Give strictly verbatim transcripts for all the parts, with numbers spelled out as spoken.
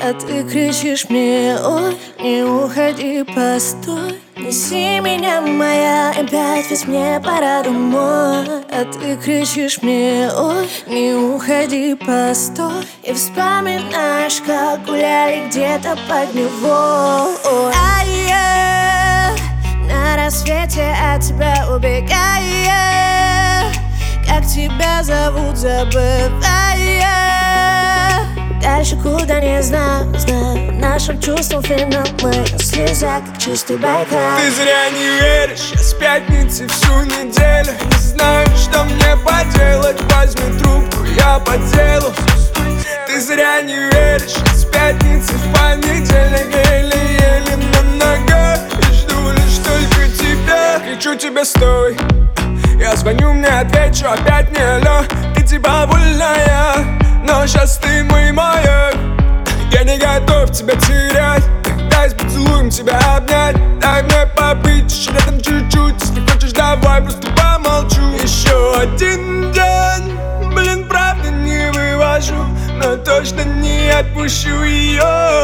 А ты кричишь мне: ой, не уходи, постой. Неси меня, моя эм пять, ведь мне пора домой. А ты кричишь мне: ой, не уходи, постой. И вспоминаешь, как гуляли где-то под него. А я на рассвете от тебя убегаю. Как тебя зовут, забывая. Дальше куда не знаю, знаю. Нашим чувствам финал мы слеза, как чистый Байкал. Ты зря не веришь, я с пятницы всю неделю не знаю, что мне поделать. Возьми трубку, я по делу. Ты зря не веришь, я с пятницы в понедельник еле-еле на ногах. И жду лишь только тебя. Кричу тебе: стой. Я звоню, мне отвечу, опять не алло. Ты типа вольная, но сейчас ты мой маяк. Я не готов тебя терять. Дай с поцелуем тебя обнять. Дай мне побыть еще рядом чуть-чуть. Если хочешь, давай просто помолчу. Еще один день, блин, правда не вывожу, но точно не отпущу ее.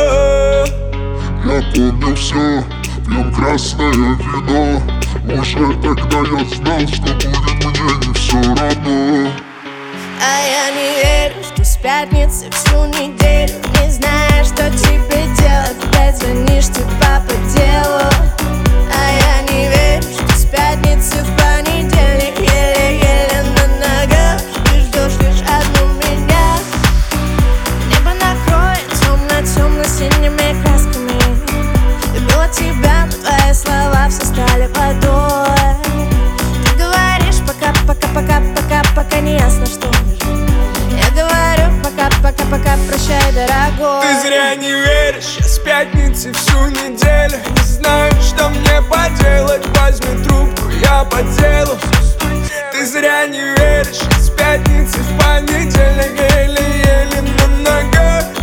Я помню все, пьем красное вино. Уже тогда я знал, что будет мне не все равно. А я не верю, что с пятницы всю неделю не знаю, что тебе делать. Опять звонишь, типа по делу. А я не верю, что с пятницы в понедельник еле-еле на ногах. Ты ждешь лишь одну меня. Небо накроет темно-темно-синими красками. Люблю тебя, но твои слова все стали водой. Ты говоришь пока-пока-пока-пока, пока не ясно, что. Пока-пока, прощай, дорогой. Ты зря не веришь, я с пятницы всю неделю не знаю, что мне поделать. Возьми трубку, я по делу. Ты зря не веришь, я с пятницы в понедельник еле-еле на ногах.